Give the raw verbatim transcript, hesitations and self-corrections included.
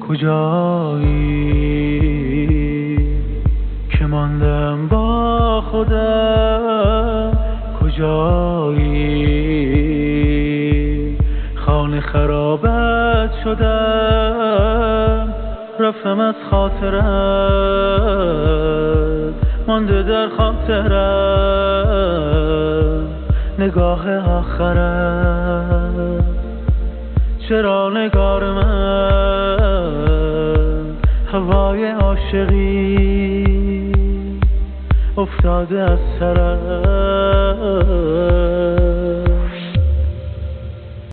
کجایی که ماندم با خودم؟ کجایی خانه خرابت شدم، رفتم از خاطرت مانده در خاطرم نگاه آخرت. چرا نگار من هوای عاشقی افتاده از سرم؟